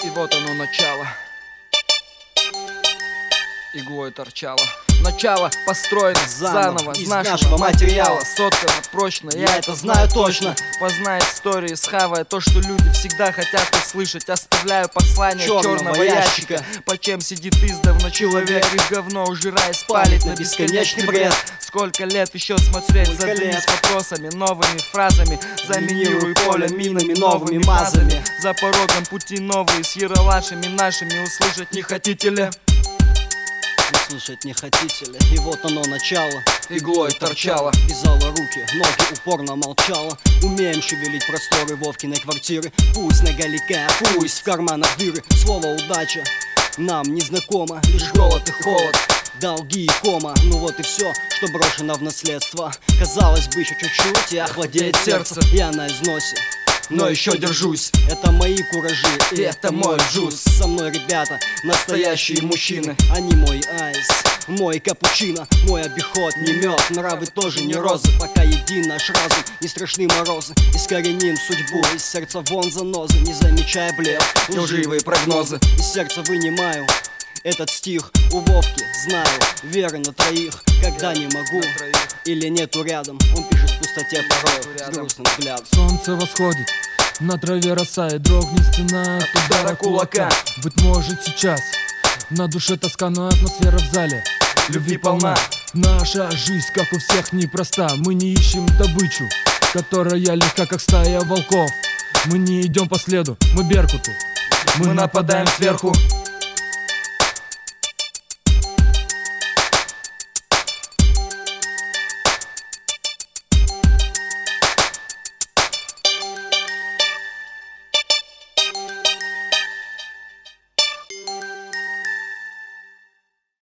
И вот оно начало, иглой торчало. Начало построено заново из нашего материала. Соткано прочно, я это знаю точно. Познай истории, схавая то, что люди всегда хотят услышать. Оставляю послание черного ящика. По чем сидит издавна человек и говно ужирая спалит на бесконечный бред. Сколько лет еще смотреть, задались вопросами, новыми фразами. Заминирую поле минами, новыми мазами. За порогом пути новые с яралашами нашими. Услышать не хотите ли? Услышать не хотите ли? И вот оно начало, иглой торчало. Вязала руки, ноги упорно молчала. Умеем шевелить просторы Вовкиной квартиры. Пусть на галика, пусть в карманах дыры. Слово удача нам не знакомо, лишь голод и холод, долги и кома. Ну вот и все, что брошено в наследство. Казалось бы, еще чуть-чуть и охладеет сердце. Я на износе, но еще держусь. Это мои куражи, и это мой джуз. Со мной ребята, настоящие мужчины. Они мой айс, мой капучино, мой обиход не мед. Нравы тоже не розы, пока един наш разум. Не страшны морозы, искореним судьбу. Из сердца вон занозы, не замечая блеф, лживые прогнозы. Из сердца вынимаю этот стих у Вовки, знаю, веры на троих. Когда не могу или нету рядом, он пишет в пустоте порой с грустным взглядом. Солнце восходит, на траве роса и дрогнет стена от удара кулака. Быть может сейчас на душе тоска, но атмосфера в зале любви полна. Наша жизнь, как у всех, непроста. Мы не ищем добычу, которая легка, как стая волков. Мы не идем по следу, мы беркуты. Мы нападаем сверху.